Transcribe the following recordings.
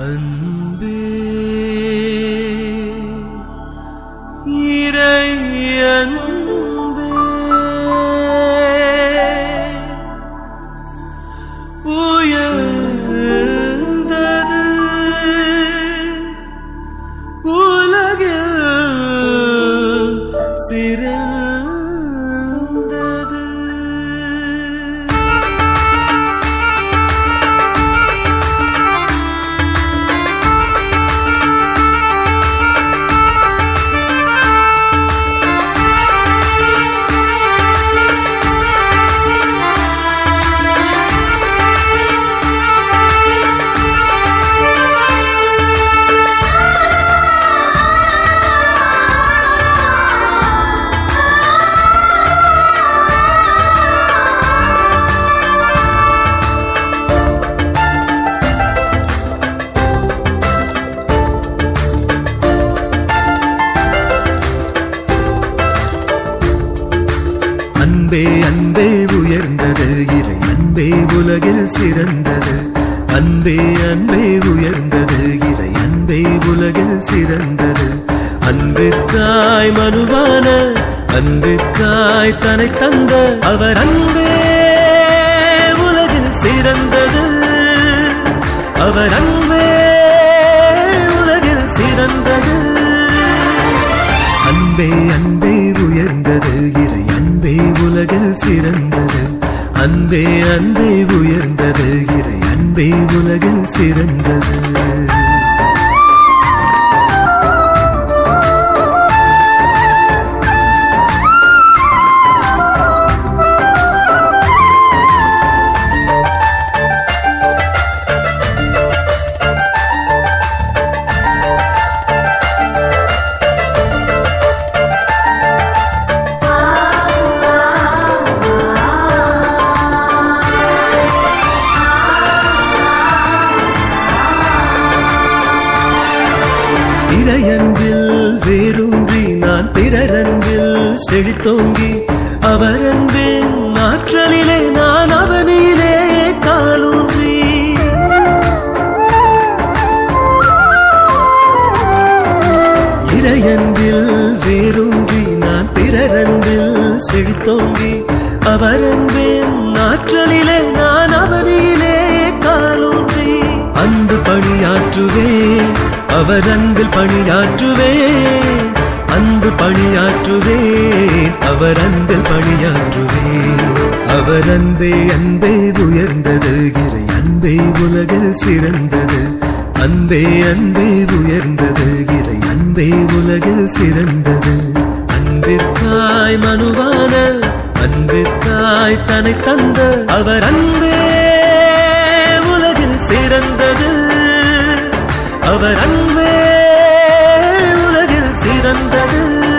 அன்பே இறை அன்பே உயர்ந்தது உலகில் சிறந்தது. அன்பே அன்பே உயர்ந்தது இறை அன்பே உலகில் சிறந்தது. அன்பே அன்பே உயர்ந்தது இறை அன்பே உலகில் சிறந்தது. அன்பிற்காய் மனுவான அன்பிற்காய் தன்னை தந்த அவர் அன்பே உலகில் சிறந்தது. அவர் அன்பே உலகில் சிறந்தது. அன்பே அன்பே உயர்ந்தது இறை அன்பே உலகில் சிறந்தது. அன்பே அன்பே உயர்ந்தது இறை அன்பே உலகில் சிறந்தது. இறையன்பில் வேரூன்றி நான் பிறரன்பில் செழித்தோங்கி அவர் அன்பின் ஆற்றலிலே நான் அவனிலே காலூன்றி இறையன்பில் வேரூன்றி நான் பிறரன்பில் செழித்தோங்கி அவர் அன்பின் ஆற்றலிலே நான் அவனிலே காலூன்றி அன்பு பணியாற்றுவேன் அவர் அன்பில் பணியாற்றுவேன். அன்பு பணியாற்றுவேன் அவர் அன்பில் பணியாற்றுவேன். அவர் அன்பே அன்பே உயர்ந்தது இறை அன்பே உலகில் சிறந்தது. அன்பே அன்பே உயர்ந்தது இறை அன்பே உலகில் சிறந்தது. அன்பிற்காய் மனுவான அன்பிற்காய் தன்னை தந்த அவர் அன்பே உலகில் சிறந்தது. அவர் அன்பே உலகில் சிறந்தது.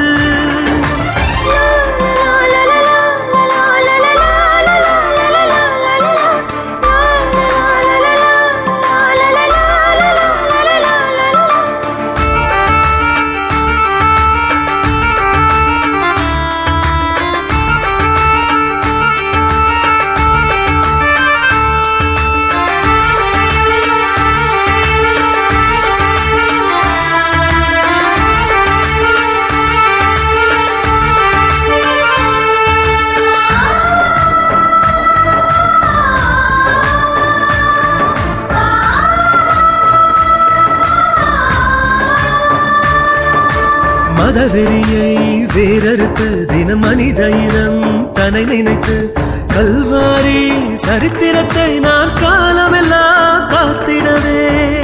மதவெறியை வேறறுத்து தினம் மனித இனம் தன்னை நினைத்து கல்வாரி சரித்திரத்தை நான் காலமெல்லாம் காத்திடவே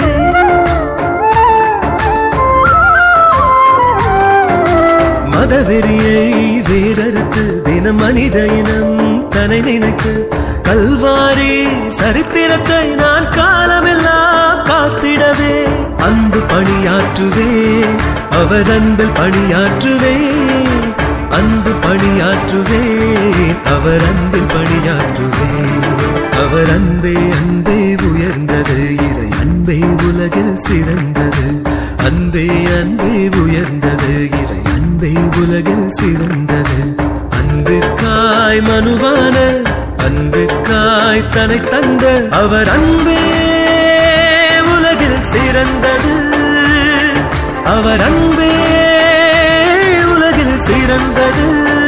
மதவெறியை வேறறுத்து தினம் மனித இனம் தன்னை நினைத்து கல்வாரி சரித்திரத்தை நான் காலமெல்லாம் காத்திடவே அன்பு பணியாற்றுவேன் அவர் அன்பில் பணியாற்றுவேன். அன்பு பணியாற்றுவேன் அவர் அன்பில் பணியாற்றுவேன். அவர் அன்பே அன்பே உயர்ந்தது இறை அன்பே உலகில் சிறந்தது. அன்பே அன்பே உயர்ந்தது இறை அன்பே உலகில் சிறந்தது. அன்பிற்காய் மனுவான அன்பிற்காய் தன்னை தந்த அவர் அன்பே உலகில் உலகில் சிறந்தது அவர் அன்பே உலகில் சிறந்தது